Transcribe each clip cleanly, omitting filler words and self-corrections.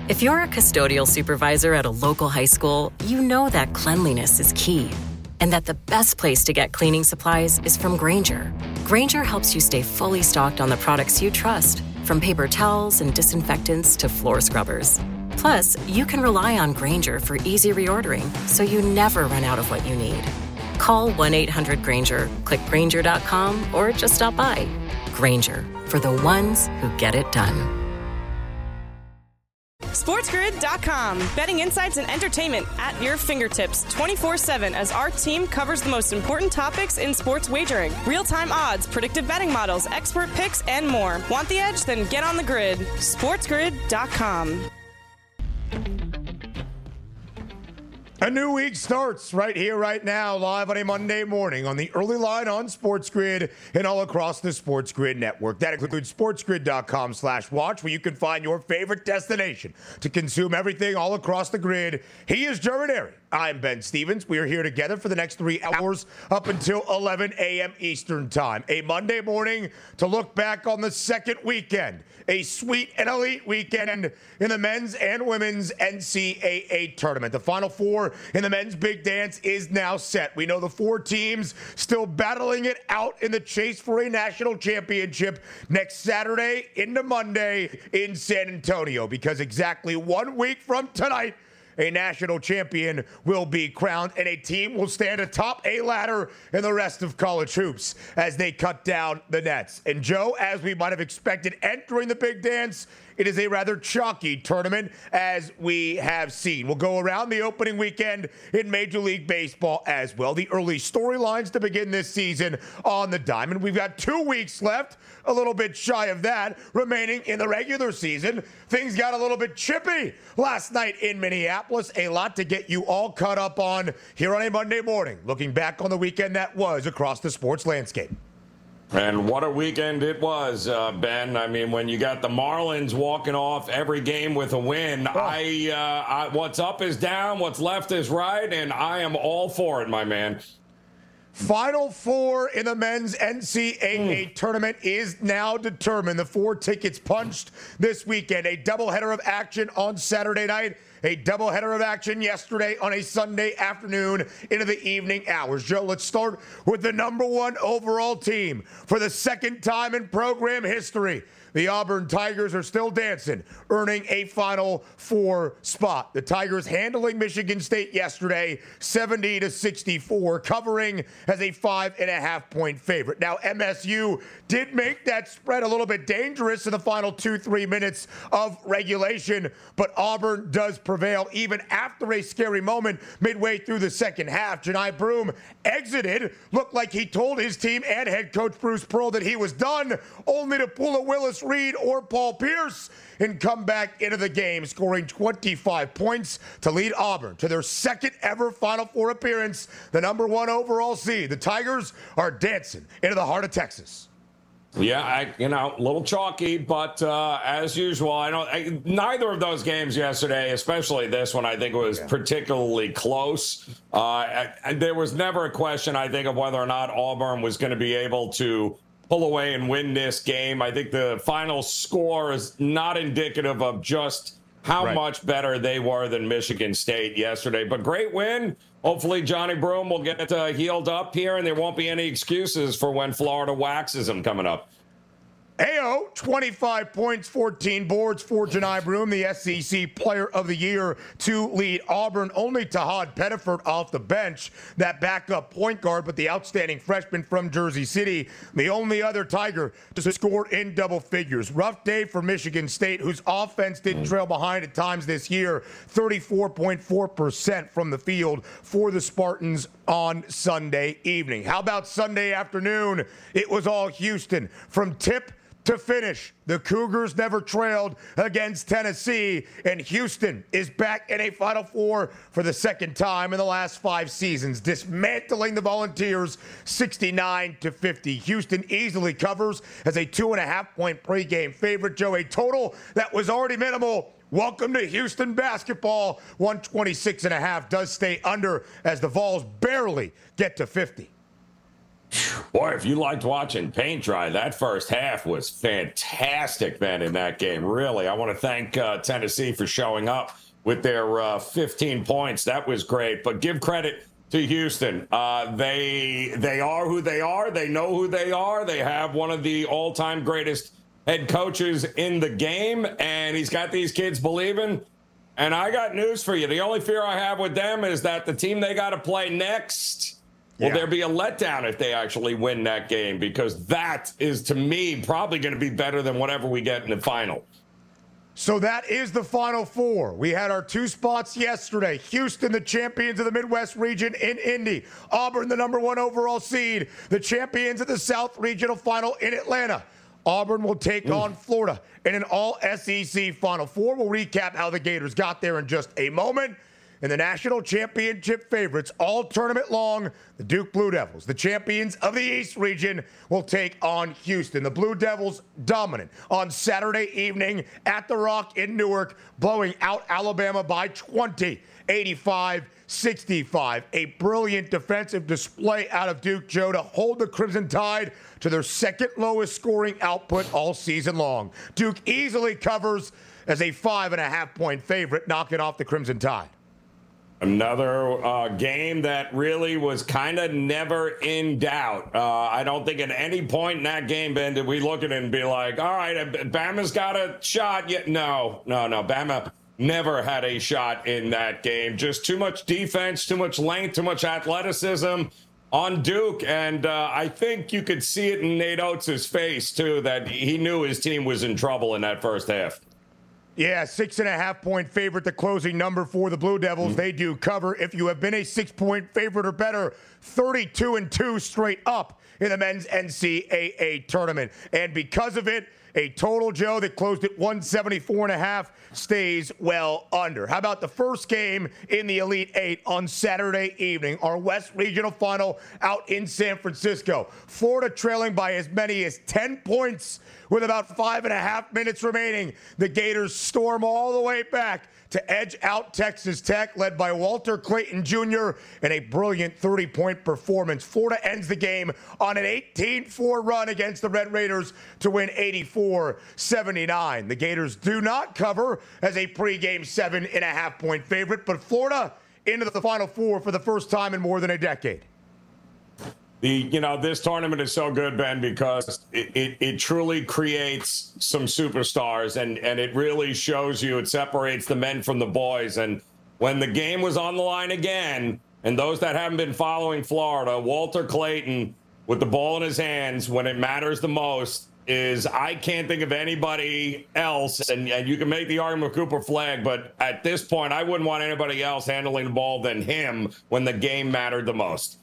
If you're a custodial supervisor at a local high school, you know that cleanliness is key, and that the best place to get cleaning supplies is from Grainger. Grainger helps you stay fully stocked on the products you trust, from paper towels and disinfectants to floor scrubbers. Plus, you can rely on Grainger for easy reordering, so you never run out of what you need. Call 1-800-GRAINGER, click Grainger.com, or just stop by. Grainger, for the ones who get it done. SportsGrid.com. Betting insights and entertainment at your fingertips 24/7 as our team covers the most important topics in sports wagering. Real-time odds, predictive betting models, expert picks, and more. Want the edge? Then get on the grid. SportsGrid.com. A new week starts right here, right now, live on a Monday morning on the early line on Sports Grid and all across the Sports Grid network. That includes sportsgrid.com/watch, where you can find your favorite destination to consume everything all across the grid. He is Joe Ranieri. I'm Ben Stevens. We are here together for the next 3 hours up until 11 a.m. Eastern Time. A Monday morning to look back on the second weekend. A sweet and elite weekend in the men's and women's NCAA tournament. The Final Four in the men's big dance is now set. We know the 4 teams still battling it out in the chase for a national championship next Saturday into Monday in San Antonio, because exactly 1 week from tonight, a national champion will be crowned, and a team will stand atop a ladder in the rest of college hoops as they cut down the nets. And Joe, as we might have expected entering the big dance, it is a rather chalky tournament, as we have seen. We'll go around the opening weekend in Major League Baseball as well. The early storylines to begin this season on the diamond. We've got 2 weeks left, a little bit shy of that, remaining in the regular season. Things got a little bit chippy last night in Minneapolis. A lot to get you all caught up on here on a Monday morning, looking back on the weekend that was across the sports landscape. And what a weekend it was, Ben. I mean, when you got the Marlins walking off every game with a win, what's up is down, what's left is right, and I am all for it, my man. Final Four in the men's NCAA tournament is now determined. The 4 tickets punched this weekend. A doubleheader of action on Saturday night. A doubleheader of action yesterday on a Sunday afternoon into the evening hours. Joe, let's start with the number 1 overall team for the second time in program history. The Auburn Tigers are still dancing, earning a Final Four spot. The Tigers handling Michigan State yesterday, 70-64, covering as a 5.5-point favorite. Now, MSU did make that spread a little bit dangerous in the final 2-3 minutes of regulation, but Auburn does prevail even after a scary moment midway through the second half. Johni Broome exited, looked like he told his team and head coach Bruce Pearl that he was done, only to pull a Willis Reed or Paul Pierce and come back into the game, scoring 25 points to lead Auburn to their second ever Final Four appearance, the number 1 overall seed. The Tigers are dancing into the heart of Texas. Yeah, a little chalky, but as usual, neither of those games yesterday, especially this one, I think was particularly close. And there was never a question, I think, of whether or not Auburn was going to be able to pull away and win this game. I think the final score is not indicative of just how much better they were than Michigan State yesterday. But great win. Hopefully Johni Broome will get healed up here, and there won't be any excuses for when Florida waxes him coming up. Ayo, 25 points, 14 boards for Johni Broome, the SEC Player of the Year to lead Auburn. Only Tahad Pettiford off the bench, that backup point guard, but the outstanding freshman from Jersey City, the only other Tiger to score in double figures. Rough day for Michigan State, whose offense did trail behind at times this year, 34.4% from the field for the Spartans on Sunday evening. How about Sunday afternoon? It was all Houston from tip to finish. The Cougars never trailed against Tennessee, and Houston is back in a Final Four for the second time in the last 5 seasons, dismantling the Volunteers 69-50. Houston easily covers as a 2.5-point pregame favorite. Joe, a total that was already minimal. Welcome to Houston basketball. 126.5 does stay under as the Vols barely get to 50. Boy, if you liked watching paint dry, that first half was fantastic, man, in that game. Really, I want to thank Tennessee for showing up with their 15 points. That was great. But give credit to Houston. They are who they are. They know who they are. They have one of the all-time greatest head coaches in the game, and he's got these kids believing. And I got news for you. The only fear I have with them is that the team they got to play next, will there be a letdown if they actually win that game? Because that is, to me, probably going to be better than whatever we get in the final. So that is the Final Four. We had our 2 spots yesterday. Houston, the champions of the Midwest region in Indy. Auburn, the number 1 overall seed. The champions of the South Regional Final in Atlanta. Auburn will take on Florida in an all-SEC Final Four. We'll recap how the Gators got there in just a moment. And the national championship favorites all tournament long, the Duke Blue Devils, the champions of the East region, will take on Houston. The Blue Devils dominant on Saturday evening at the Rock in Newark, blowing out Alabama by 20, 85-65. A brilliant defensive display out of Duke, Joe, to hold the Crimson Tide to their second lowest scoring output all season long. Duke easily covers as a 5.5-point favorite, knocking off the Crimson Tide. Another game that really was kind of never in doubt. I don't think at any point in that game, Ben, did we look at it and be like, all right, Bama's got a shot. Yet no. Bama never had a shot in that game. Just too much defense, too much length, too much athleticism on Duke. And I think you could see it in Nate Oates' face, too, that he knew his team was in trouble in that first half. Yeah, 6.5-point favorite, the closing number for the Blue Devils. They do cover. If you have been a 6-point favorite or better, 32-2 straight up in the men's NCAA tournament. And because of it, a total, Joe, that closed at 174.5 stays well under. How about the first game in the Elite Eight on Saturday evening, our West Regional Final out in San Francisco? Florida trailing by as many as 10 points with about 5.5 minutes remaining. The Gators storm all the way back to edge out Texas Tech, led by Walter Clayton Jr. in a brilliant 30-point performance. Florida ends the game on an 18-4 run against the Red Raiders to win 84-79. The Gators do not cover as a pregame 7.5-point favorite, but Florida into the Final Four for the first time in more than a decade. This tournament is so good, Ben, because it truly creates some superstars, and it really shows you, it separates the men from the boys. And when the game was on the line again, and those that haven't been following Florida, Walter Clayton with the ball in his hands when it matters the most is, I can't think of anybody else, and you can make the argument with Cooper Flagg, but at this point, I wouldn't want anybody else handling the ball than him when the game mattered the most.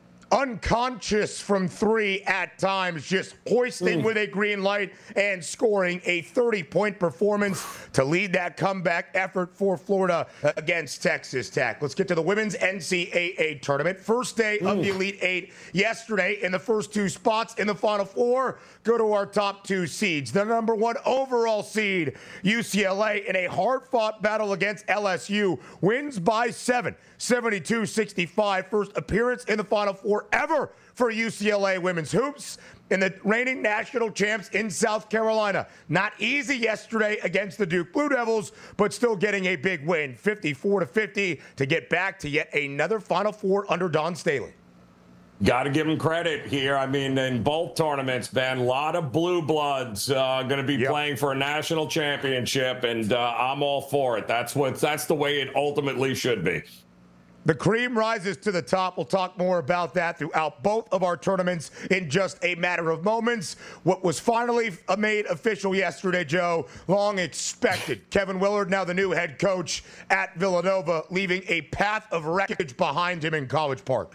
Unconscious from 3 at times, just hoisting with a green light and scoring a 30-point performance to lead that comeback effort for Florida against Texas Tech. Let's get to the women's NCAA tournament. First day of the Elite Eight yesterday in the first 2 spots in the Final Four. Go to our top 2 seeds. The number 1 overall seed, UCLA, in a hard-fought battle against LSU, wins by 7, 72-65. First appearance in the Final Four ever for UCLA women's hoops, and the reigning national champs in South Carolina. Not easy yesterday against the Duke Blue Devils, but still getting a big win, 54-50, to get back to yet another Final Four under Dawn Staley. Got to give them credit here. I mean, in both tournaments, Ben, a lot of blue bloods going to be playing for a national championship, and I'm all for it. That's the way it ultimately should be. The cream rises to the top. We'll talk more about that throughout both of our tournaments in just a matter of moments. What was finally made official yesterday, Joe, long expected. Kevin Willard, now the new head coach at Villanova, leaving a path of wreckage behind him in College Park.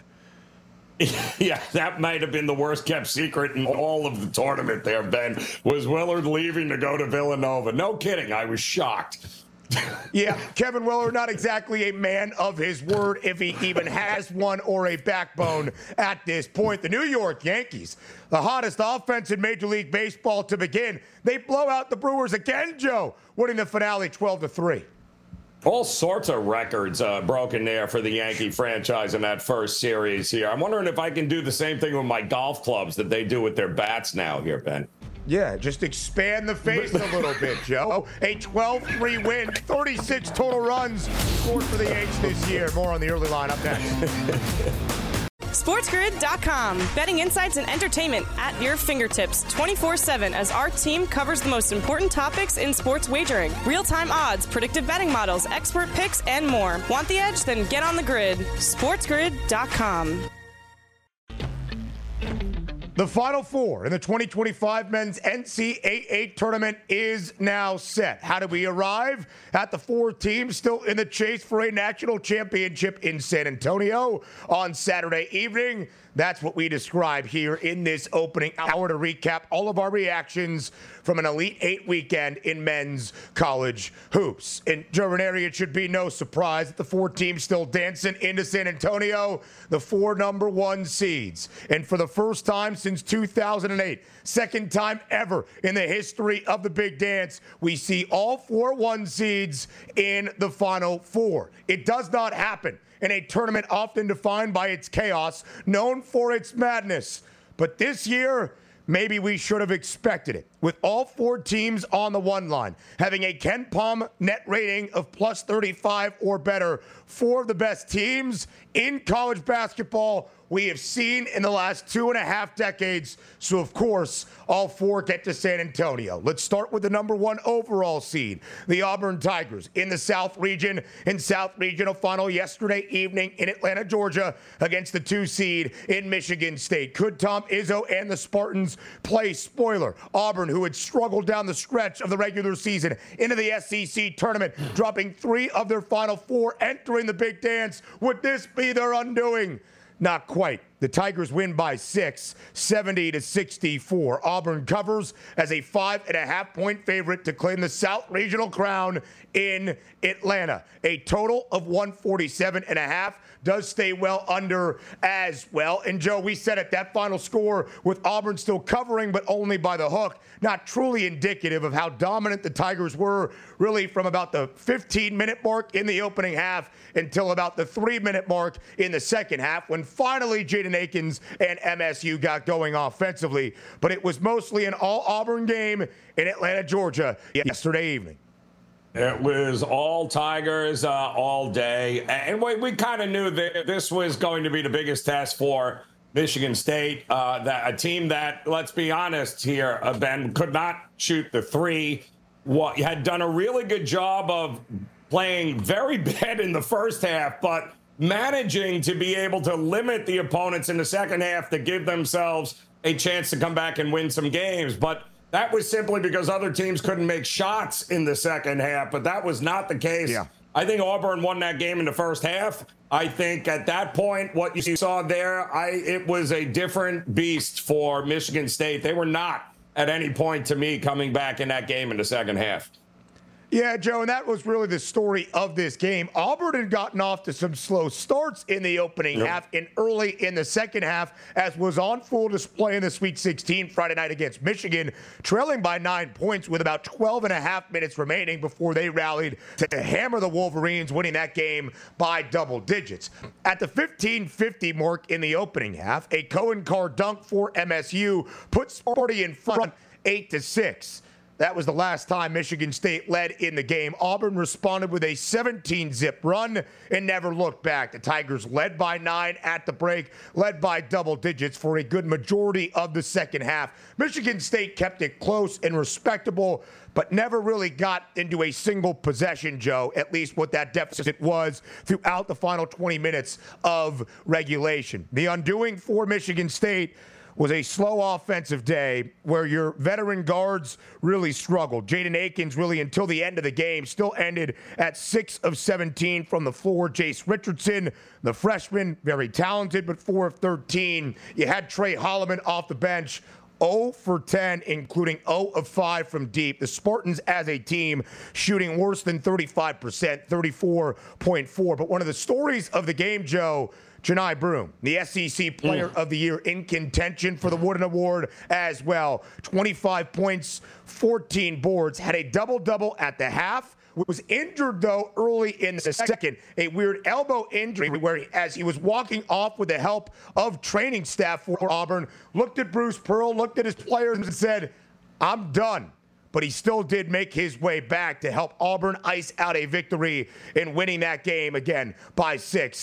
Yeah, that might have been the worst kept secret in all of the tournament there, Ben, was Willard leaving to go to Villanova. No kidding. I was shocked. Yeah, Kevin Willard, not exactly a man of his word, if he even has one or a backbone at this point. The New York Yankees, the hottest offense in Major League Baseball to begin. They blow out the Brewers again, Joe, winning the finale 12-3. All sorts of records broken there for the Yankee franchise in that first series here. I'm wondering if I can do the same thing with my golf clubs that they do with their bats now here, Ben. Yeah, just expand the face a little bit, Joe. A 12-3 win, 36 total runs scored for the Yanks this year. More on the early line up next. SportsGrid.com. Betting insights and entertainment at your fingertips 24/7 as our team covers the most important topics in sports wagering. Real-time odds, predictive betting models, expert picks, and more. Want the edge? Then get on the grid. SportsGrid.com. The Final Four in the 2025 men's NCAA tournament is now set. How do we arrive at the four teams still in the chase for a national championship in San Antonio on Saturday evening? That's what we describe here in this opening hour to recap all of our reactions from an Elite Eight weekend in men's college hoops. In Joe Ranieri, it should be no surprise that the four teams still dancing into San Antonio, the four number one seeds. And for the first time since 2008, second time ever in the history of the Big Dance, we see all 4 1 seeds in the Final Four. It does not happen in a tournament often defined by its chaos, known for its madness. But this year, maybe we should have expected it. With all four teams on the one line, having a KenPom net rating of plus 35 or better, four of the best teams in college basketball we have seen in the last 2.5 decades. So, of course, all four get to San Antonio. Let's start with the number one overall seed, the Auburn Tigers, in the South Region, in South Regional Final yesterday evening in Atlanta, Georgia, against the 2 seed in Michigan State. Could Tom Izzo and the Spartans play spoiler? Auburn, who had struggled down the stretch of the regular season into the SEC tournament, dropping 3 of their final 4, entering the Big Dance. Would this be their undoing? Not quite. The Tigers win by 6, 70-64. Auburn covers as a 5.5-point favorite to claim the South Regional crown in Atlanta. A total of 147.5 does stay well under as well. And Joe, we said it, that final score with Auburn still covering, but only by the hook, not truly indicative of how dominant the Tigers were really from about the 15-minute mark in the opening half until about the 3-minute mark in the second half, when finally Jaden Akins and MSU got going offensively. But it was mostly an all-Auburn game in Atlanta, Georgia yesterday evening. It was all Tigers all day. And we kind of knew that this was going to be the biggest test for Michigan State, that a team that, let's be honest here, Ben, could not shoot the three. Had done a really good job of playing very bad in the first half, but managing to be able to limit the opponents in the second half to give themselves a chance to come back and win some games. But that was simply because other teams couldn't make shots in the second half, but that was not the case. Yeah. I think Auburn won that game in the first half. I think at that point, what you saw there, it was a different beast for Michigan State. They were not at any point, to me, coming back in that game in the second half. Yeah, Joe, and that was really the story of this game. Auburn had gotten off to some slow starts in the opening half and early in the second half, as was on full display in the Sweet 16 Friday night against Michigan, trailing by 9 points with about 12.5 minutes remaining before they rallied to hammer the Wolverines, winning that game by double digits. At the 15:50 mark in the opening half, a Cohen Carr dunk for MSU put Sparty in front 8-6. That was the last time Michigan State led in the game. Auburn responded with a 17-zip run and never looked back. The Tigers led by 9 at the break, led by double digits for a good majority of the second half. Michigan State kept it close and respectable, but never really got into a single possession, Joe, at least what that deficit was throughout the final 20 minutes of regulation. The undoing for Michigan State was a slow offensive day where your veteran guards really struggled. Jaden Akins really until the end of the game still ended at 6 of 17 from the floor. Jace Richardson, the freshman, very talented, but 4 of 13. You had Trey Holloman off the bench, 0 for 10, including 0 of 5 from deep. The Spartans as a team shooting worse than 35%, 34.4. But one of the stories of the game, Joe, Johni Broome, the SEC Player of the Year in contention for the Wooden Award as well. 25 points, 14 boards, had a double-double at the half was injured, though, early in the second. A weird elbow injury where, as he was walking off with the help of training staff for Auburn, looked at Bruce Pearl, looked at his players and said, I'm done. But he still did make his way back to help Auburn ice out a victory in winning that game again by 6,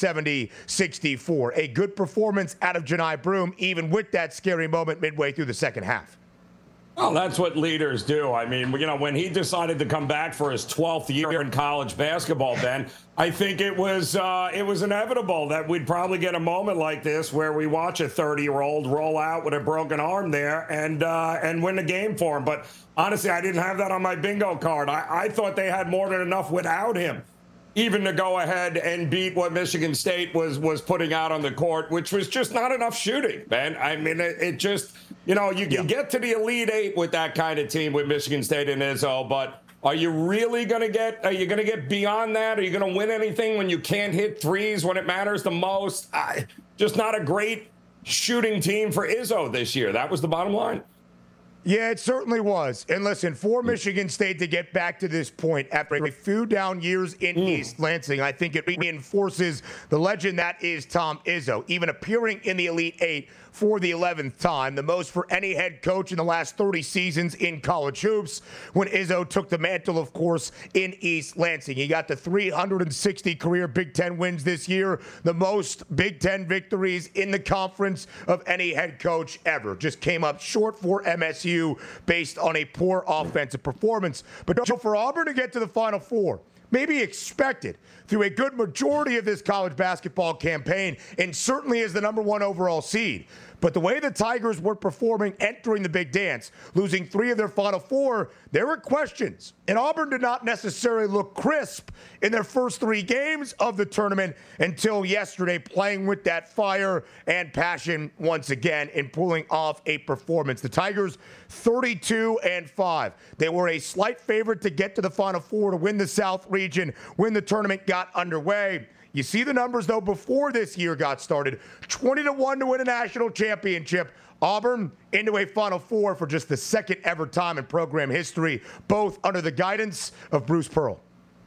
70-64. A good performance out of Johni Broome, even with that scary moment midway through the second half. Well, that's what leaders do. I mean, when he decided to come back for his 12th year in college basketball, Ben, I think it was inevitable that we'd probably get a moment like this where we watch a 30-year-old roll out with a broken arm there and win the game for him. But honestly, I didn't have that on my bingo card. I thought they had more than enough without him, even to go ahead and beat what Michigan State was putting out on the court, which was just not enough shooting, man. I mean, it just, you can get to the Elite Eight with that kind of team with Michigan State and Izzo, but are you going to get beyond that? Are you going to win anything when you can't hit threes when it matters the most? Just not a great shooting team for Izzo this year. That was the bottom line. Yeah, it certainly was. And listen, for Michigan State to get back to this point after a few down years in East Lansing, I think it reinforces the legend that is Tom Izzo, even appearing in the Elite Eight for the 11th time, the most for any head coach in the last 30 seasons in college hoops, when Izzo took the mantle, of course, in East Lansing. He got the 360 career Big Ten wins this year, the most Big Ten victories in the conference of any head coach ever. Just came up short for MSU based on a poor offensive performance. But for Auburn to get to the Final Four, maybe expected through a good majority of this college basketball campaign, and certainly as the number one overall seed. But the way the Tigers were performing entering the big dance, losing 3 of their Final 4, there were questions. And Auburn did not necessarily look crisp in their first 3 games of the tournament until yesterday, playing with that fire and passion once again and pulling off a performance. The Tigers 32-5. They were a slight favorite to get to the Final 4 to win the South region when the tournament got underway. You see the numbers, though, before this year got started. 20-1 to win a national championship. Auburn into a Final Four for just the second ever time in program history, both under the guidance of Bruce Pearl.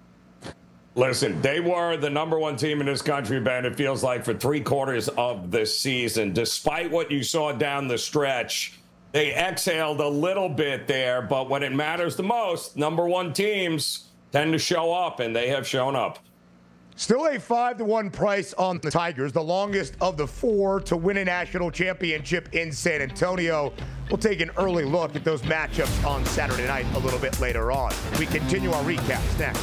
Listen, they were the number one team in this country, Ben, it feels like, for 3/4 of the season. Despite what you saw down the stretch, they exhaled a little bit there, but when it matters the most, number one teams tend to show up, and they have shown up. Still a 5-1 price on the Tigers, the longest of the 4 to win a national championship in San Antonio. We'll take an early look at those matchups on Saturday night a little bit later on. We continue our recaps next.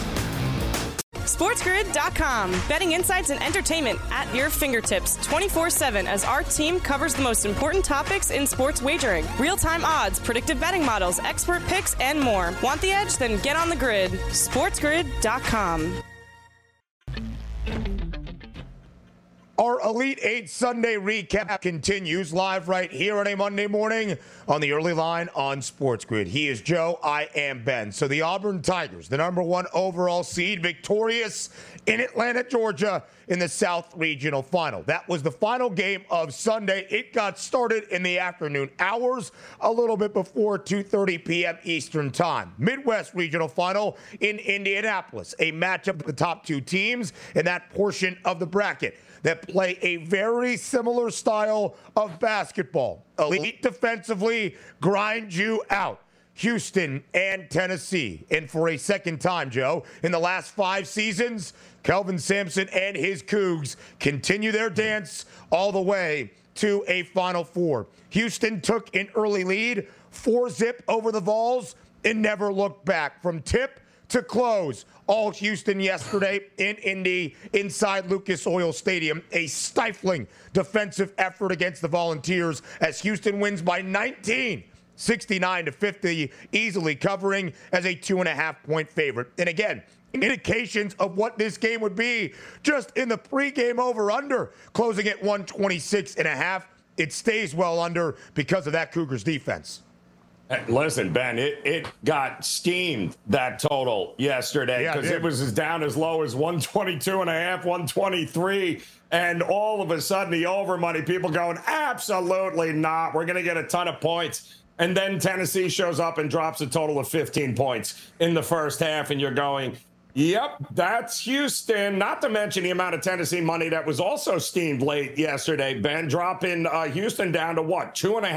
SportsGrid.com. Betting insights and entertainment at your fingertips 24/7 as our team covers the most important topics in sports wagering. Real-time odds, predictive betting models, expert picks, and more. Want the edge? Then get on the grid. SportsGrid.com. Our Elite 8 Sunday recap continues live right here on a Monday morning on the Early Line on Sports Grid. He is Joe, I am Ben. So the Auburn Tigers, the number 1 overall seed, victorious in Atlanta, Georgia in the South Regional Final. That was the final game of Sunday. It got started in the afternoon hours, a little bit before 2:30 p.m. Eastern Time. Midwest Regional Final in Indianapolis, a matchup of the top 2 teams in that portion of the bracket that play a very similar style of basketball. Elite defensively, grind you out. Houston and Tennessee. And for a second time, Joe, in the last 5 seasons, Kelvin Sampson and his Cougs continue their dance all the way to a Final Four. Houston took an early lead, 4-zip over the Vols, and never looked back. From tip to close, all Houston yesterday in Indy inside Lucas Oil Stadium. A stifling defensive effort against the Volunteers as Houston wins by 19, 69-50, easily covering as a 2.5-point favorite. And again, indications of what this game would be just in the pregame over-under, closing at 126.5. It stays well under because of that Cougars defense. Listen, Ben, it got steamed, that total yesterday, because it was as down as low as 122.5, 123. And all of a sudden, the over money, people going, absolutely not. We're going to get a ton of points. And then Tennessee shows up and drops a total of 15 points in the first half. And you're going, Yep, that's Houston. Not to mention the amount of Tennessee money that was also steamed late yesterday, Ben, dropping Houston down to what,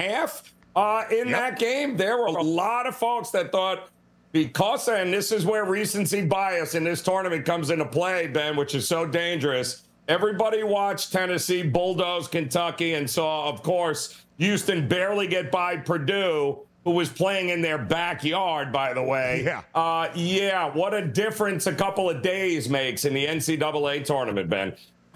2.5 in that game? There were a lot of folks that thought because, and this is where recency bias in this tournament comes into play, Ben, which is so dangerous. Everybody watched Tennessee bulldoze Kentucky and saw, of course, Houston barely get by Purdue, who was playing in their backyard, by the way. Yeah, what a difference a couple of days makes in the NCAA tournament, Ben.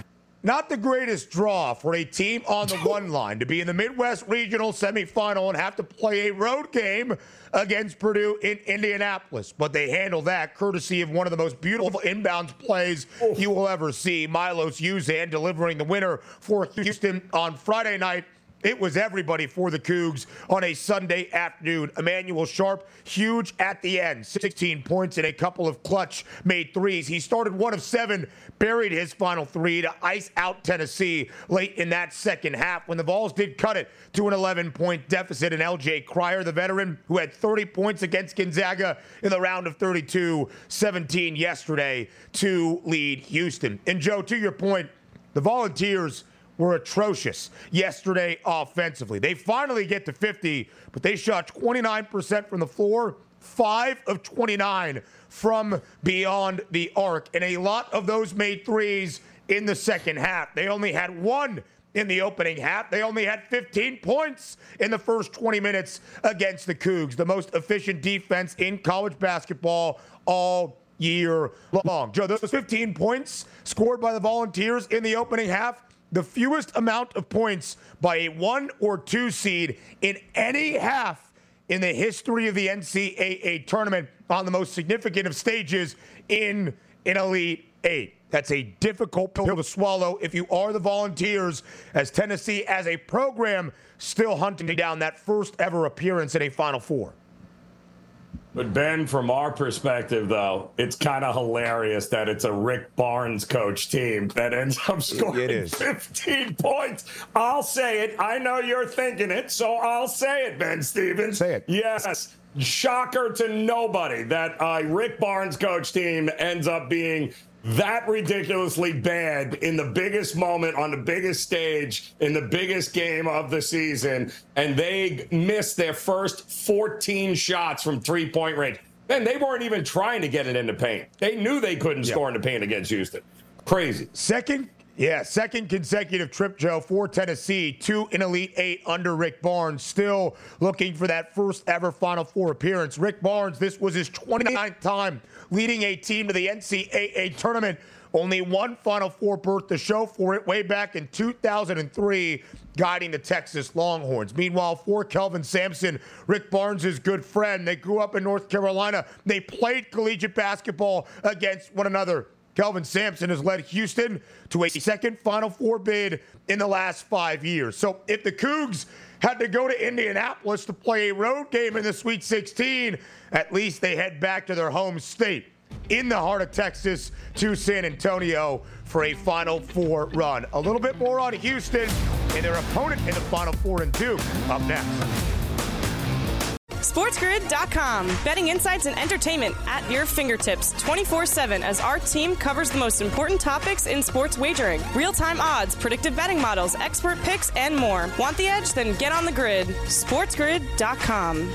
Not the greatest draw for a team on the one line to be in the Midwest Regional semifinal and have to play a road game against Purdue in Indianapolis. But they handle that courtesy of one of the most beautiful inbounds plays you will ever see. Milos Uzan delivering the winner for Houston on Friday night. It was everybody for the Cougs on a Sunday afternoon. Emmanuel Sharp, huge at the end. 16 points and a couple of clutch made threes. He started 1 of 7, buried his final 3 to ice out Tennessee late in that second half when the Vols did cut it to an 11-point deficit. And L.J. Cryer, the veteran, who had 30 points against Gonzaga in the round of 32, 17 yesterday to lead Houston. And, Joe, to your point, the Volunteers were atrocious yesterday offensively. They finally get to 50, but they shot 29% from the floor, 5 of 29 from beyond the arc, and a lot of those made threes in the second half. They only had 1 in the opening half. They only had 15 points in the first 20 minutes against the Cougs, the most efficient defense in college basketball all year long. Joe, those 15 points scored by the Volunteers in the opening half, the fewest amount of points by a 1 or 2 seed in any half in the history of the NCAA tournament on the most significant of stages in an Elite Eight. That's a difficult pill to swallow if you are the Volunteers, as Tennessee as a program still hunting down that first ever appearance in a Final Four. But, Ben, from our perspective, though, it's kind of hilarious that it's a Rick Barnes coach team that ends up scoring 15 points. I'll say it. I know you're thinking it, so I'll say it, Ben Stevens. Say it. Yes. Shocker to nobody that Rick Barnes coach team ends up being that ridiculously bad in the biggest moment on the biggest stage in the biggest game of the season, and they missed their first 14 shots from three-point range. Man, they weren't even trying to get it in the paint. They knew they couldn't score in the paint against Houston. Crazy. Second consecutive trip, Joe, for Tennessee to an Elite Eight under Rick Barnes, still looking for that first ever Final Four appearance. Rick Barnes, this was his 29th time leading a team to the NCAA tournament. Only one Final Four berth to show for it way back in 2003, guiding the Texas Longhorns. Meanwhile, for Kelvin Sampson, Rick Barnes' good friend, they grew up in North Carolina. They played collegiate basketball against one another. Kelvin Sampson has led Houston to a second Final Four bid in the last 5 years. So if the Cougs had to go to Indianapolis to play a road game in the Sweet 16, at least they head back to their home state in the heart of Texas to San Antonio for a Final Four run. A little bit more on Houston and their opponent in the Final Four and Duke up next. SportsGrid.com. Betting insights and entertainment at your fingertips 24/7 as our team covers the most important topics in sports wagering. Real-time odds, predictive betting models, expert picks, and more. Want the edge? Then get on the grid. SportsGrid.com.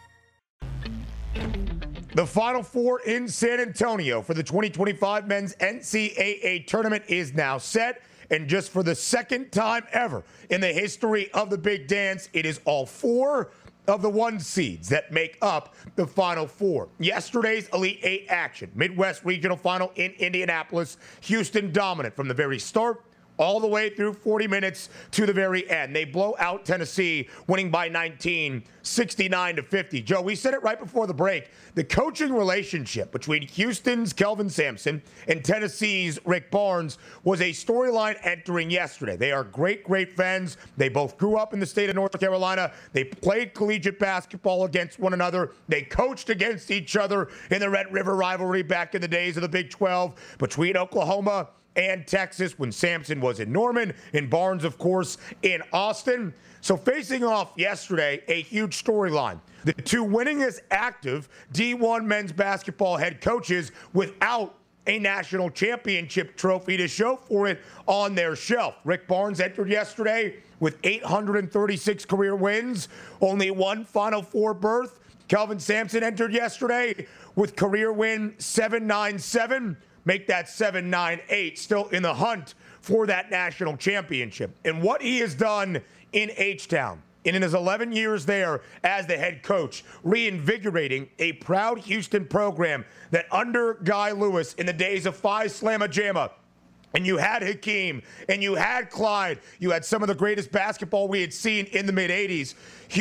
The Final Four in San Antonio for the 2025 Men's NCAA Tournament is now set. And just for the second time ever in the history of the Big Dance, it is all 4 of the 1 seeds that make up the Final Four. Yesterday's Elite Eight action, Midwest Regional Final in Indianapolis, Houston dominant from the very start all the way through 40 minutes to the very end. They blow out Tennessee, winning by 19, 69-50. Joe, we said it right before the break. The coaching relationship between Houston's Kelvin Sampson and Tennessee's Rick Barnes was a storyline entering yesterday. They are great, great friends. They both grew up in the state of North Carolina. They played collegiate basketball against one another. They coached against each other in the Red River rivalry back in the days of the Big 12 between Oklahoma and Texas when Sampson was in Norman, and Barnes, of course, in Austin. So facing off yesterday, a huge storyline. The two winningest active D1 men's basketball head coaches without a national championship trophy to show for it on their shelf. Rick Barnes entered yesterday with 836 career wins, only one Final Four berth. Kelvin Sampson entered yesterday with career win 797. Make that 798, still in the hunt for that national championship. And what he has done in H-Town, and in his 11 years there as the head coach, reinvigorating a proud Houston program that under Guy Lewis in the days of Phi Slamma Jamma, and you had Hakeem, and you had Clyde, you had some of the greatest basketball we had seen in the mid-'80s.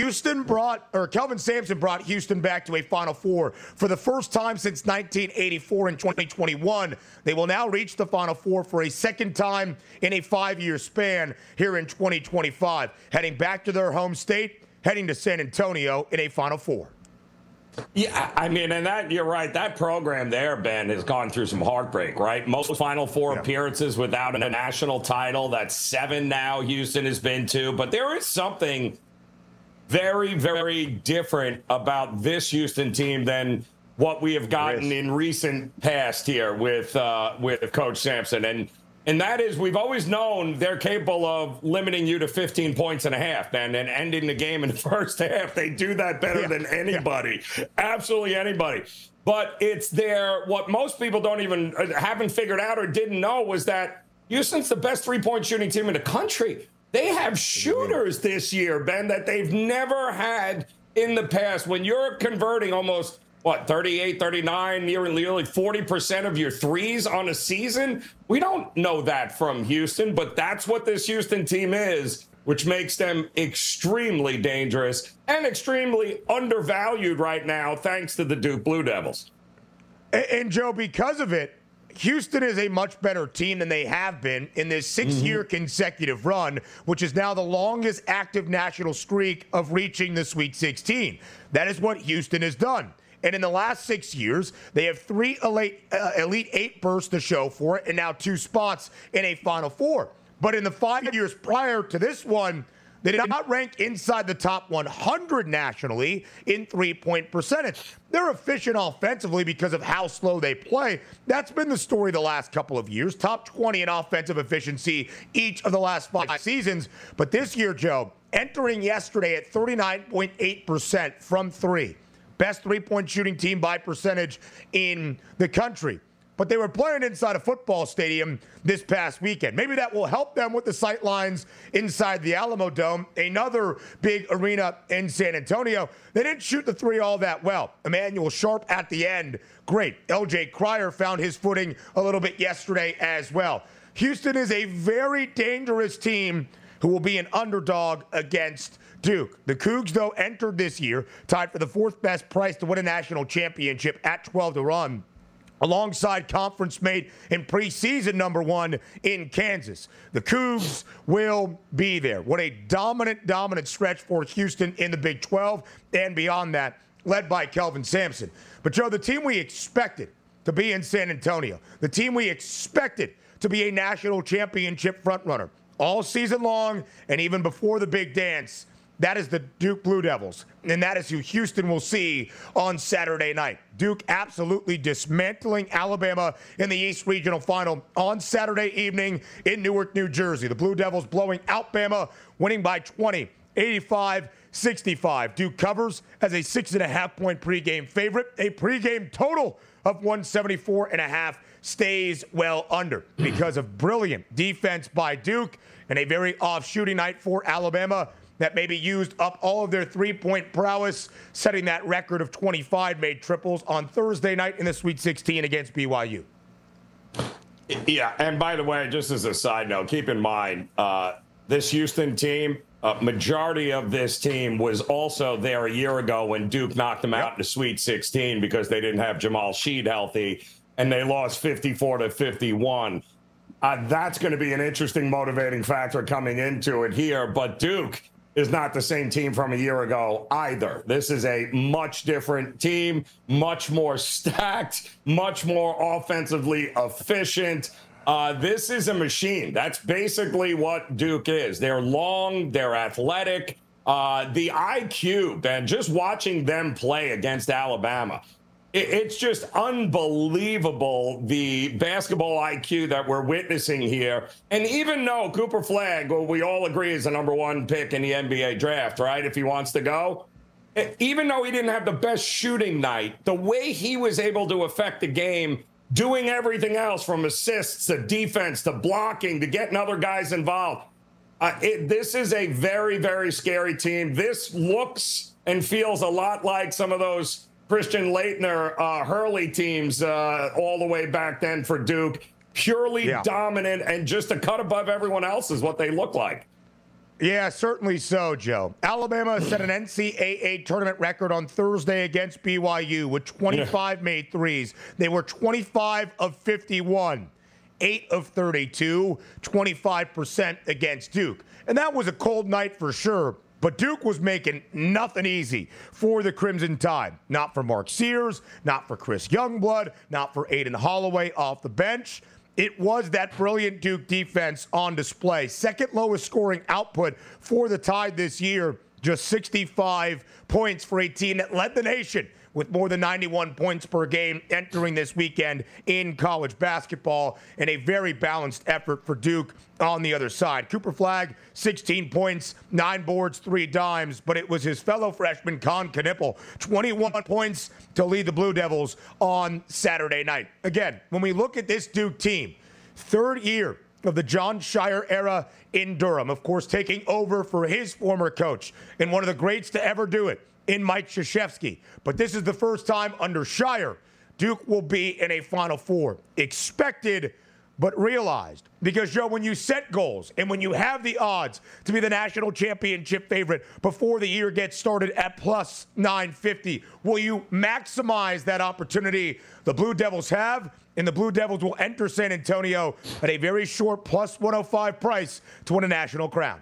Kelvin Sampson brought Houston back to a Final Four for the first time since 1984 and 2021. They will now reach the Final Four for a second time in a 5-year span here in 2025, heading back to their home state, heading to San Antonio in a Final Four. Yeah, I mean, and that you're right. That program there, Ben, has gone through some heartbreak, right? Most Final Four appearances without a national title. That's 7 now Houston has been to. But there is something very, very different about this Houston team than what we have gotten in recent past here with Coach Sampson. And that is, we've always known they're capable of limiting you to 15 points and a half, man, and ending the game in the first half. They do that better than anybody, absolutely anybody. But it's what most people haven't figured out or didn't know was that Houston's the best three-point shooting team in the country. They have shooters this year, Ben, that they've never had in the past. When you're converting almost 38, 39, nearly 40% of your threes on a season? We don't know that from Houston, but that's what this Houston team is, which makes them extremely dangerous and extremely undervalued right now, thanks to the Duke Blue Devils. And Joe, because of it, Houston is a much better team than they have been in this 6-year consecutive run, which is now the longest active national streak of reaching the Sweet 16. That is what Houston has done. And in the last 6 years, they have 3 Elite 8 berths to show for it, and now 2 spots in a Final Four. But in the 5 years prior to this one, they did not rank inside the top 100 nationally in three-point percentage. They're efficient offensively because of how slow they play. That's been the story the last couple of years. Top 20 in offensive efficiency each of the last 5 seasons. But this year, Joe, entering yesterday at 39.8% from 3. Best three-point shooting team by percentage in the country. But they were playing inside a football stadium this past weekend. Maybe that will help them with the sight lines inside the Alamo Dome, another big arena in San Antonio. They didn't shoot the three all that well. Emmanuel Sharp at the end, great. LJ Cryer found his footing a little bit yesterday as well. Houston is a very dangerous team who will be an underdog against Duke. The Cougs, though, entered this year tied for the 4th best price to win a national championship at 12-1, alongside conference mate and preseason number 1 in Kansas. The Cougs will be there. What a dominant stretch for Houston in the Big 12 and beyond that, led by Kelvin Sampson. But, Joe, the team we expected to be in San Antonio, the team we expected to be a national championship frontrunner all season long and even before the big dance, that is the Duke Blue Devils, and that is who Houston will see on Saturday night. Duke absolutely dismantling Alabama in the East Regional Final on Saturday evening in Newark, New Jersey. The Blue Devils blowing out Bama, winning by 20, 85-65. Duke covers as a 6.5-point pregame favorite. A pregame total of 174.5 stays well under because of brilliant defense by Duke and a very off shooting night for Alabama that maybe used up all of their three-point prowess, setting that record of 25 made triples on Thursday night in the Sweet 16 against BYU. Yeah, and by the way, just as a side note, keep in mind, this Houston team, majority of this team was also there a year ago when Duke knocked them out in the Sweet 16 because they didn't have Jamal Sheed healthy, and they lost 54-51. That's going to be an interesting motivating factor coming into it here, but Duke is not the same team from a year ago either. This is a much different team, much more stacked, much more offensively efficient. This is a machine. That's basically what Duke is. They're long, they're athletic. The IQ, Ben, just watching them play against Alabama, it's just unbelievable, the basketball IQ that we're witnessing here. And even though Cooper Flagg, well, we all agree is the number one pick in the NBA draft, right, if he wants to go, even though he didn't have the best shooting night, the way he was able to affect the game, doing everything else from assists to defense to blocking to getting other guys involved, this is a very, very scary team. This looks and feels a lot like some of those Christian Laettner, Hurley teams all the way back then for Duke. Purely dominant and just a cut above everyone else is what they look like. Yeah, certainly so, Joe. Alabama set an NCAA tournament record on Thursday against BYU with 25 made threes. They were 25 of 51, 8 of 32, 25% against Duke. And that was a cold night for sure. But Duke was making nothing easy for the Crimson Tide. Not for Mark Sears, not for Chris Youngblood, not for Aiden Holloway off the bench. It was that brilliant Duke defense on display. Second lowest scoring output for the Tide this year, just 65 points for a team that led the nation with more than 91 points per game entering this weekend in college basketball, and a very balanced effort for Duke on the other side. Cooper Flagg, 16 points, 9 boards, 3 dimes, but it was his fellow freshman, Con Knippel, 21 points to lead the Blue Devils on Saturday night. Again, when we look at this Duke team, third year of the Jon Scheyer era in Durham, of course, taking over for his former coach and one of the greats to ever do it, in Mike Krzyzewski. But this is the first time under Scheyer Duke will be in a Final Four. Expected, but realized. Because, Joe, when you set goals and when you have the odds to be the national championship favorite before the year gets started at plus 950, will you maximize that opportunity the Blue Devils have? And the Blue Devils will enter San Antonio at a very short plus 105 price to win a national crown.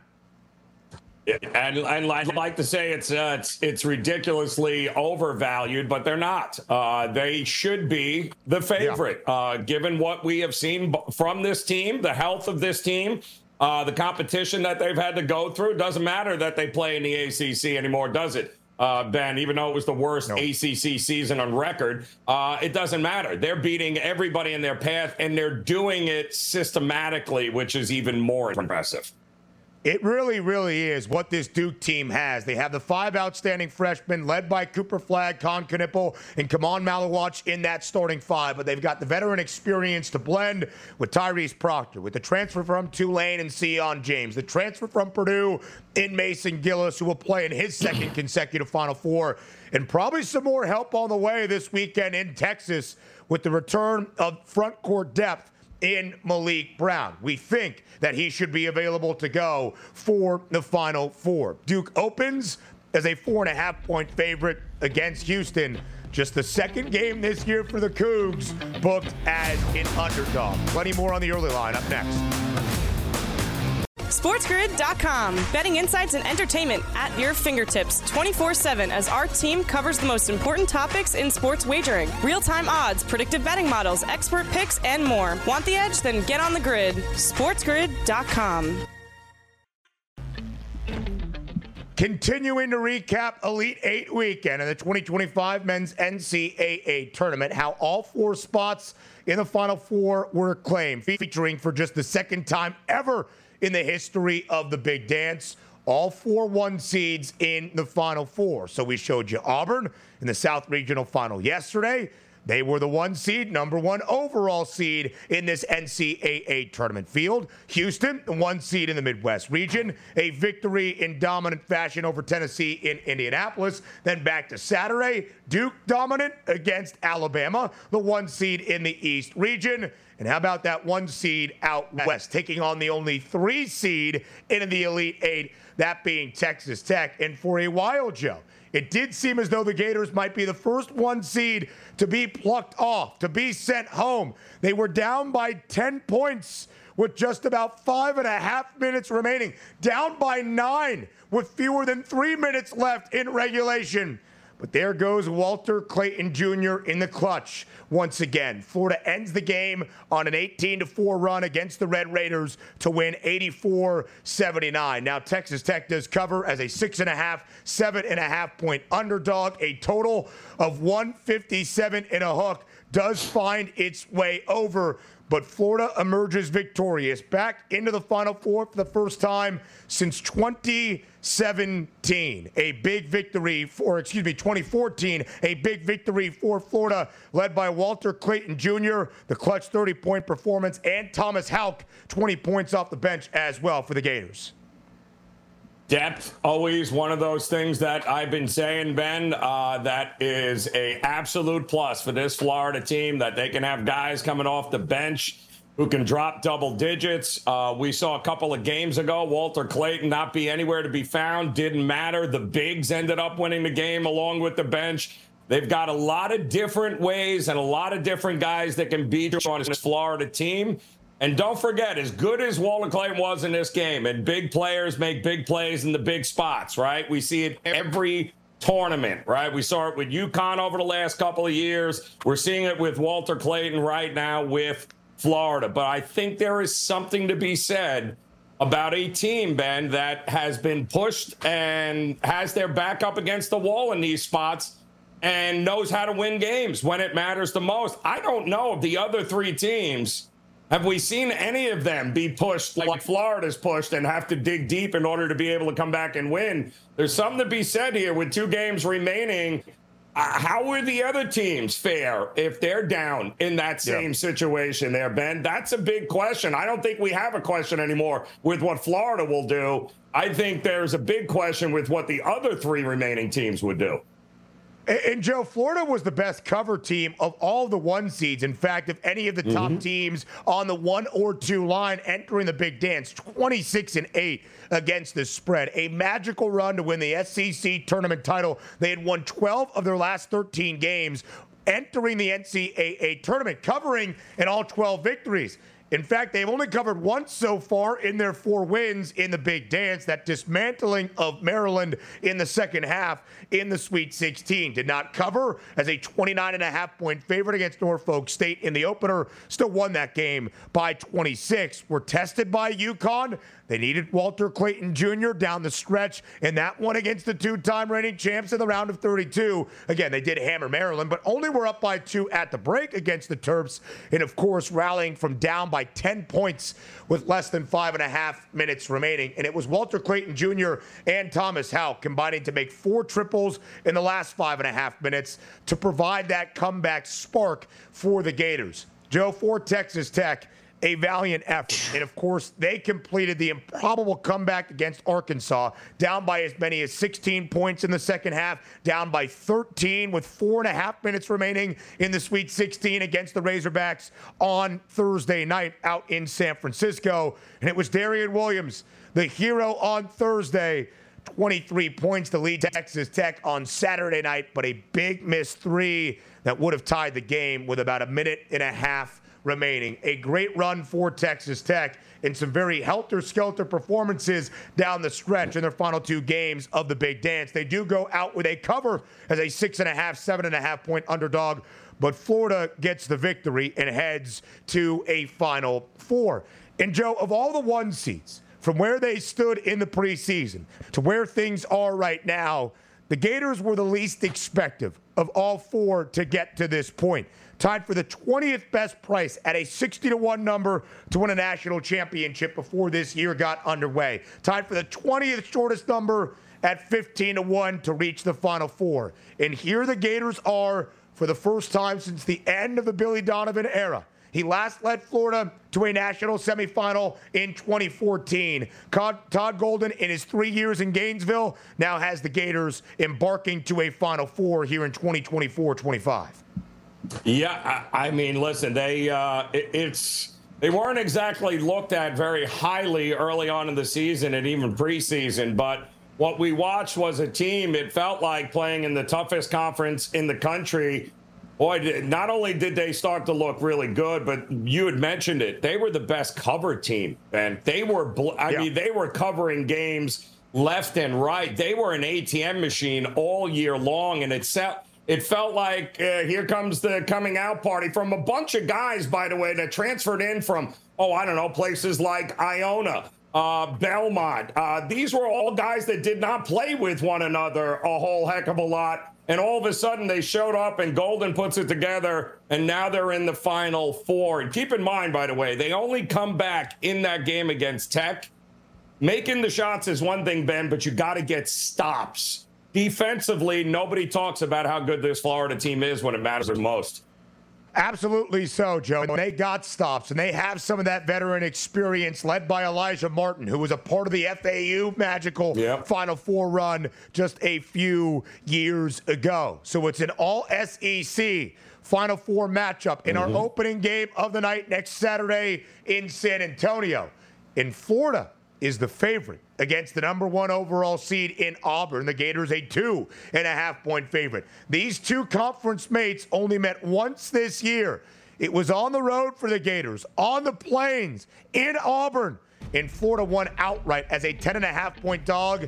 And I'd like to say it's ridiculously overvalued, but they're not. They should be the favorite, given what we have seen from this team, the health of this team, the competition that they've had to go through. Doesn't matter that they play in the ACC anymore, does it, Ben? Even though it was the worst ACC season on record, it doesn't matter. They're beating everybody in their path, and they're doing it systematically, which is even more impressive. It really, really is what this Duke team has. They have the 5 outstanding freshmen led by Cooper Flagg, Con Knippel, and Kamon Malawach in that starting 5. But they've got the veteran experience to blend with Tyrese Proctor, with the transfer from Tulane and Sion James, the transfer from Purdue in Mason Gillis, who will play in his second consecutive Final Four, and probably some more help on the way this weekend in Texas with the return of front court depth in Malik Brown. We think that he should be available to go for the Final Four. Duke opens as a 4.5-point favorite against Houston. Just the second game this year for the Cougs, booked as an underdog. Plenty more on the early line up next. SportsGrid.com. Betting insights and entertainment at your fingertips 24/7 as our team covers the most important topics in sports wagering. Real-time odds, predictive betting models, expert picks, and more. Want the edge? Then get on the grid. SportsGrid.com. Continuing to recap Elite 8 weekend and the 2025 men's NCAA tournament, how all 4 spots in the Final Four were claimed, featuring for just the second time ever in the history of the Big Dance, all 4 1 seeds in the Final Four. So we showed you Auburn in the South Regional Final yesterday. They were the 1 seed, number 1 overall seed in this NCAA tournament field. Houston, the 1 seed in the Midwest region, a victory in dominant fashion over Tennessee in Indianapolis. Then back to Saturday, Duke dominant against Alabama, the 1 seed in the East region. And how about that 1 seed out west, taking on the only 3 seed in the Elite 8, that being Texas Tech. And for a while, Joe, it did seem as though the Gators might be the first 1 seed to be plucked off, to be sent home. They were down by 10 points with just about 5.5 minutes remaining, down by 9 with fewer than 3 minutes left in regulation. But there goes Walter Clayton Jr. in the clutch once again. Florida ends the game on an 18-4 run against the Red Raiders to win 84-79. Now Texas Tech does cover as a 6.5, 7.5 point underdog. A total of 157 in a hook does find its way over. But Florida emerges victorious, back into the Final Four for the first time since 2017. A big victory 2014, a big victory for Florida, led by Walter Clayton Jr., the clutch 30-point performance, and Thomas Houck, 20 points off the bench as well for the Gators. Depth, always one of those things that I've been saying, Ben, that is a absolute plus for this Florida team, that they can have guys coming off the bench who can drop double digits. We saw a couple of games ago, Walter Clayton not be anywhere to be found. Didn't matter. The bigs ended up winning the game along with the bench. They've got a lot of different ways and a lot of different guys that can beat you on this Florida team. And don't forget, as good as Walter Clayton was in this game, and big players make big plays in the big spots, right? We see it every tournament, right? We saw it with UConn over the last couple of years. We're seeing it with Walter Clayton right now with Florida. But I think there is something to be said about a team, Ben, that has been pushed and has their back up against the wall in these spots and knows how to win games when it matters the most. I don't know if the other three teams, have we seen any of them be pushed like Florida's pushed and have to dig deep in order to be able to come back and win? There's something to be said here with 2 games remaining. How will the other teams fare if they're down in that same situation there, Ben? That's a big question. I don't think we have a question anymore with what Florida will do. I think there's a big question with what the other 3 remaining teams would do. And, Joe, Florida was the best cover team of all the 1 seeds. In fact, if any of the top teams on the 1 or 2 line entering the big dance, 26-8 against the spread. A magical run to win the SEC tournament title. They had won 12 of their last 13 games entering the NCAA tournament, covering in all 12 victories. In fact, they've only covered once so far in their 4 wins in the big dance. That dismantling of Maryland in the second half in the Sweet 16. Did not cover as a 29.5-point favorite against Norfolk State in the opener. Still won that game by 26. Were tested by UConn. They needed Walter Clayton Jr. down the stretch in that one against the 2-time reigning champs in the round of 32. Again, they did hammer Maryland, but only were up by 2 at the break against the Terps. And, of course, rallying from down by 10 points with less than 5.5 minutes remaining. And it was Walter Clayton Jr. and Thomas Houck combining to make 4 triples in the last 5.5 minutes to provide that comeback spark for the Gators. Joe, for Texas Tech, a valiant effort. And, of course, they completed the improbable comeback against Arkansas, down by as many as 16 points in the second half, down by 13 with 4.5 minutes remaining in the Sweet 16 against the Razorbacks on Thursday night out in San Francisco. And it was Darian Williams, the hero on Thursday, 23 points to lead Texas Tech on Saturday night, but a big missed 3 that would have tied the game with about 1.5 minutes remaining. A great run for Texas Tech and some very helter-skelter performances down the stretch in their final 2 games of the big dance. They do go out with a cover as a 6.5, 7.5 point underdog, but Florida gets the victory and heads to a Final Four. And Joe, of all the 1 seeds, from where they stood in the preseason to where things are right now, the Gators were the least expected of all 4 to get to this point. Tied for the 20th best price at a 60-1 number to win a national championship before this year got underway. Tied for the 20th shortest number at 15-1 to reach the Final Four. And here the Gators are for the first time since the end of the Billy Donovan era. He last led Florida to a national semifinal in 2014. Todd Golden, in his 3 years in Gainesville, now has the Gators embarking to a Final Four here in 2024-25. Yeah, I mean, listen, they weren't exactly looked at very highly early on in the season and even preseason, but what we watched was a team, it felt like playing in the toughest conference in the country. Boy, not only did they start to look really good, but you had mentioned it, they were the best covered team, and they were, they were covering games left and right. They were an ATM machine all year long, and it felt like here comes the coming out party from a bunch of guys, by the way, that transferred in from, places like Iona, Belmont. These were all guys that did not play with one another a whole heck of a lot. And all of a sudden they showed up and Golden puts it together, and now they're in the Final Four. And keep in mind, by the way, they only come back in that game against Tech. Making the shots is one thing, Ben, but you got to get stops. Defensively, nobody talks about how good this Florida team is when it matters the most. Absolutely so, Joe. They got stops, and they have some of that veteran experience led by Elijah Martin, who was a part of the FAU magical Final Four run just a few years ago. So it's an all-SEC Final Four matchup in our opening game of the night next Saturday in San Antonio. In Florida is the favorite against the number 1 overall seed in Auburn. The Gators a 2.5-point favorite. These two conference mates only met once this year. It was on the road for the Gators, on the plains, in Auburn. And Florida won outright as a 10.5-point dog,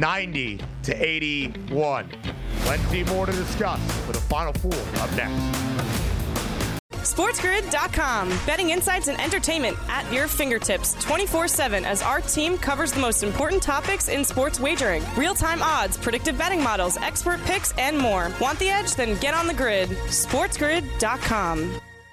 90-81. Plenty more to discuss for the Final Four up next. SportsGrid.com. Betting insights and entertainment at your fingertips 24/7 as our team covers the most important topics in sports wagering. Real-time odds, predictive betting models, expert picks, and more. Want the edge? Then get on the grid. SportsGrid.com.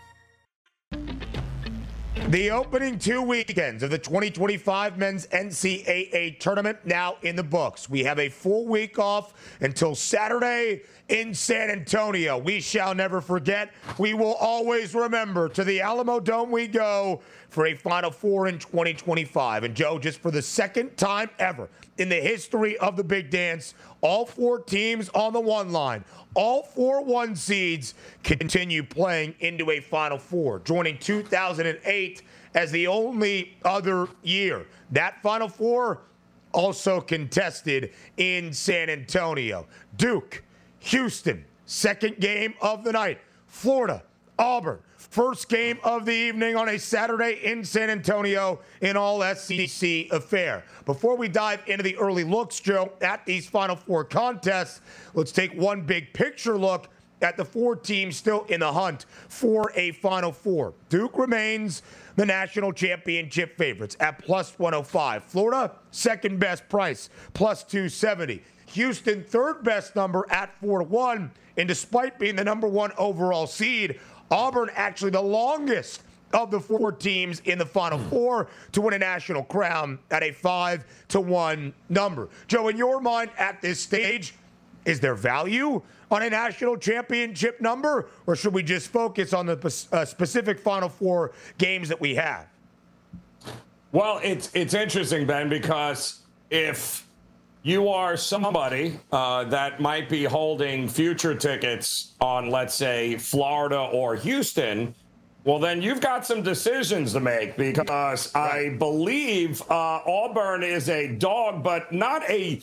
The opening 2 weekends of the 2025 men's NCAA tournament now in the books. We have a full week off until Saturday in San Antonio. We shall never forget. We will always remember. To the Alamo Dome we go for a Final Four in 2025. And Joe, just for the second time ever in the history of the Big Dance, all 4 teams on the one line, all 4 1 seeds continue playing into a Final Four, joining 2008 as the only other year. That Final Four also contested in San Antonio. Duke, Houston, second game of the night. Florida, Auburn, first game of the evening on a Saturday in San Antonio, an all-SEC affair. Before we dive into the early looks, Joe, at these Final Four contests, let's take one big picture look at the 4 teams still in the hunt for a Final Four. Duke remains the national championship favorites at plus 105. Florida, second best price, plus 270. Houston, third best number at 4-1. And despite being the number 1 overall seed, Auburn actually the longest of the 4 teams in the Final Four to win a national crown at a 5-1 number. Joe, in your mind at this stage, is there value on a national championship number, or should we just focus on the specific Final Four games that we have? Well, it's interesting, Ben, because if you are somebody that might be holding future tickets on, let's say, Florida or Houston, well, then you've got some decisions to make, because I believe Auburn is a dog, but not a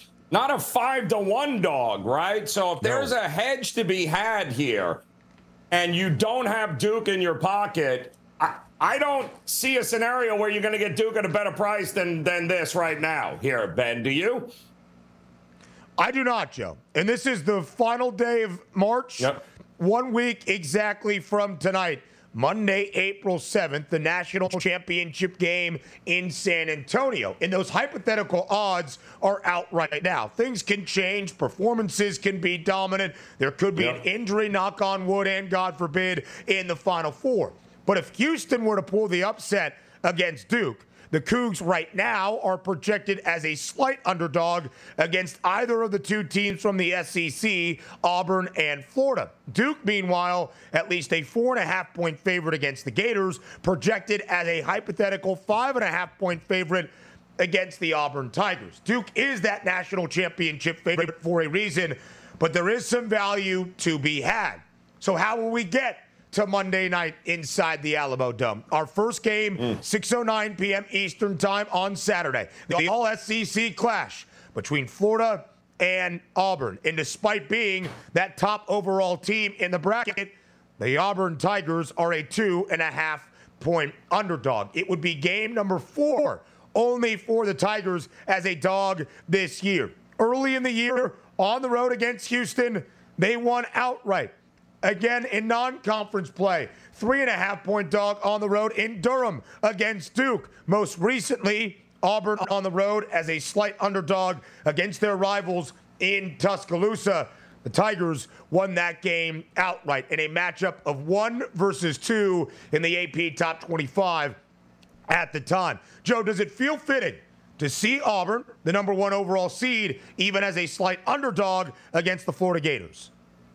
5-1 dog, right? So if there's a hedge to be had here and you don't have Duke in your pocket, I don't see a scenario where you're going to get Duke at a better price than this right now here, Ben. Do you? I do not, Joe. And this is the final day of March. Yep. 1 week exactly from tonight, Monday, April 7th, the national championship game in San Antonio. And those hypothetical odds are out right now. Things can change. Performances can be dominant. There could be an injury, knock on wood, and God forbid, in the Final Four. But if Houston were to pull the upset against Duke, the Cougs right now are projected as a slight underdog against either of the 2 teams from the SEC, Auburn and Florida. Duke, meanwhile, at least a 4.5-point favorite against the Gators, projected as a hypothetical 5.5-point favorite against the Auburn Tigers. Duke is that national championship favorite for a reason, but there is some value to be had. So how will we get to Monday night inside the Alamo Dome? Our first game, 6:09 p.m. Eastern time on Saturday. The all-SEC clash between Florida and Auburn. And despite being that top overall team in the bracket, the Auburn Tigers are a 2.5-point underdog. It would be game number 4 only for the Tigers as a dog this year. Early in the year, on the road against Houston, they won outright. Again, in non-conference play, 3.5-point dog on the road in Durham against Duke. Most recently, Auburn on the road as a slight underdog against their rivals in Tuscaloosa. The Tigers won that game outright in a matchup of 1 versus 2 in the AP Top 25 at the time. Joe, does it feel fitting to see Auburn, the number 1 overall seed, even as a slight underdog against the Florida Gators?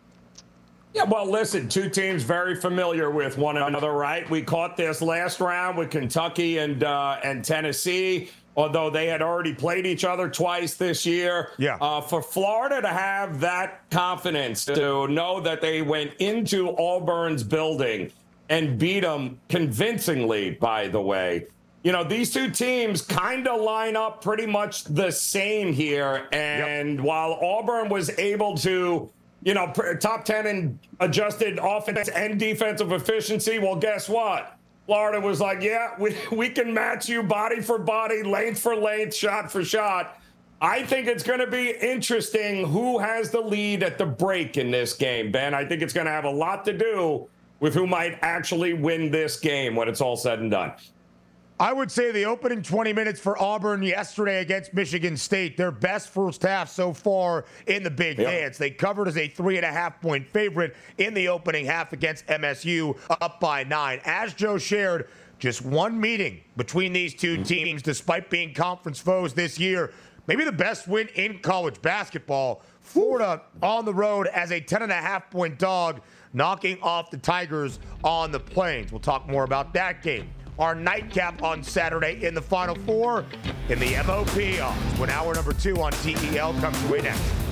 Yeah, well, listen, two teams very familiar with one another, right? We caught this last round with Kentucky and Tennessee, although they had already played each other twice this year. Yeah. For Florida to have that confidence, to know that they went into Auburn's building and beat them convincingly, by the way. You know, these two teams kind of line up pretty much the same here. And while Auburn was able to, you know, top 10 in adjusted offense and defensive efficiency, well, guess what? Florida was like, yeah, we can match you body for body, length for length, shot for shot. I think it's going to be interesting who has the lead at the break in this game, Ben. I think it's going to have a lot to do with who might actually win this game when it's all said and done. I would say the opening 20 minutes for Auburn yesterday against Michigan State, their best first half so far in the Big Dance. They covered as a 3.5-point favorite in the opening half against MSU, up by 9. As Joe shared, just one meeting between these two teams, despite being conference foes this year. Maybe the best win in college basketball. Florida on the road as a 10.5-point dog, knocking off the Tigers on the Plains. We'll talk more about that game. Our nightcap on Saturday in the Final Four in the MOP odds, when hour number 2 on TEL comes your way next.